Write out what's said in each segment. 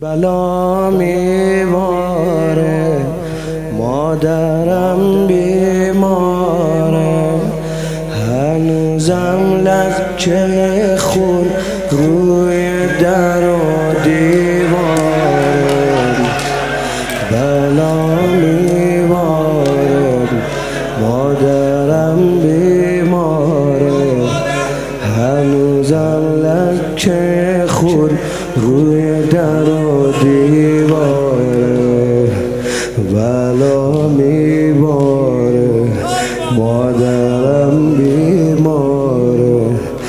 بلا میواره مادرم بیماره، هنوزم لکه خون روی در و دیواره. بلا میواره مادرم بیماره، هنوزم لکه خون روی در و دیواره. بلا میباره مادرم بیماره،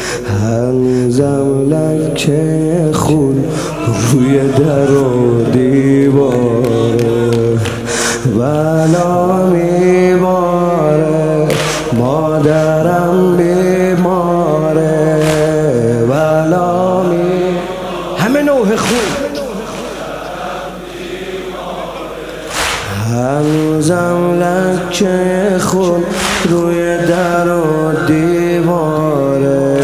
هنوزم لکه خون روی در و دیواره. بلا میباره مادرم بیماره، بلا می همه نوع خون، هنوزم لکه خون روی در و دیواره.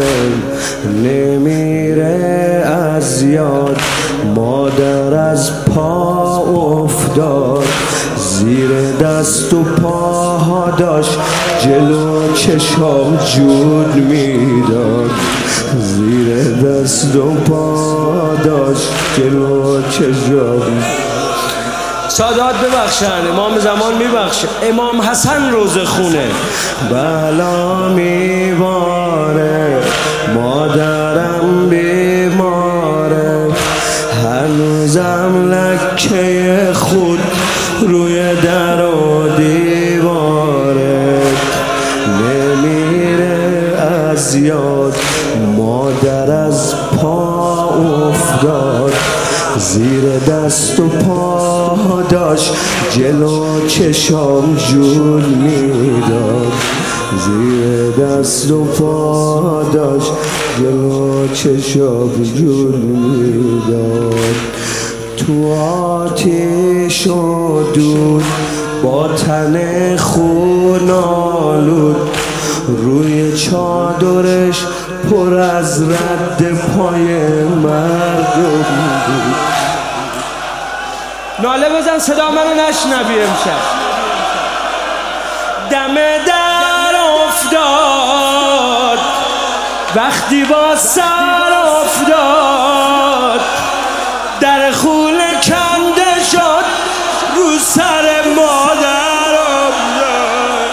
نمیره از یاد مادر از پا افتاد، زیر دست و پاها داشت جلو چشام جون میداد، زیر دست و پا داشت جلو چشام. سادات ببخشن، امام زمان میبخشه، امام حسن روزه خونه. بلا میباره مادرم بیماره، هنوزم لکه خود روی در و دیواره. نمیره از یاد مادر از پا افتاد، زیر دست و پا داشت جلو چشام جون میداد، زیر دست و پا داشت جلو چشام جون میداد. تو آتیش و دود با تن خون آلود، روی چادرش پر از رد پای مردم بود. ناله بزن صدا منو نشنوی امشب. دم در افتاد وقتی با سر افتاد، در خونه کنده شد رو سر مادر افتاد.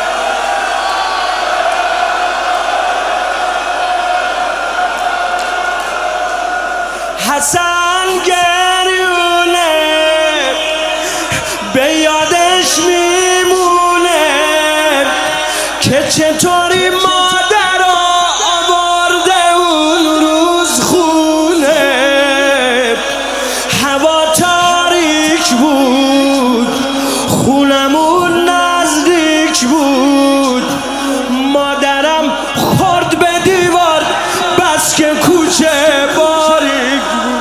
حسن گریونه به یادش میمونه که چطوری مادر آورده اون روز خونه. هوا تاریک بود، خونمون نزدیک بود، مادرم خورد به دیوار بس که کوچه باریک بود.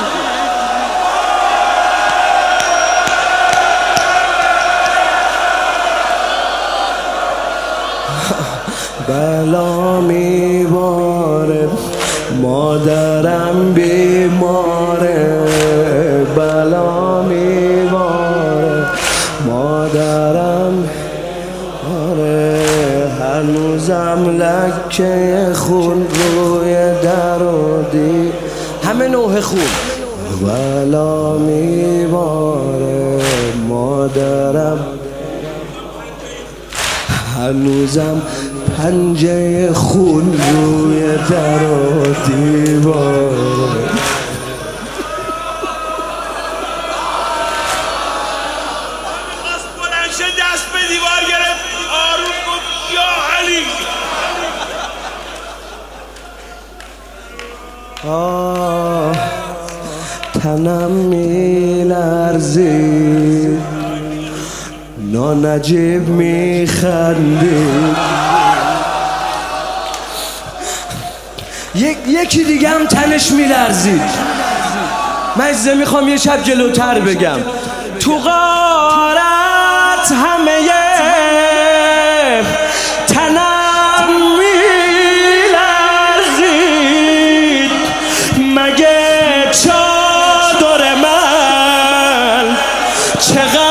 بلا میباره مادرم بیماره، بلا میباره مادرم بیماره، هنوزم لکه خون روی در و دی همه نوع خون. بلا میباره مادرم، هنوزم پنجه خون روی در و دیواره. میخواست بلنشه دست به دیوار گرفت، آروم گفت یا علی. تنم میلرزید، نانجیب میخندید، یکی دیگه هم تنش میلرزید. من از میخوام یه شب جلوتر بگم. تو غارت همه تنم میلرزید، مگه چادر من چقدر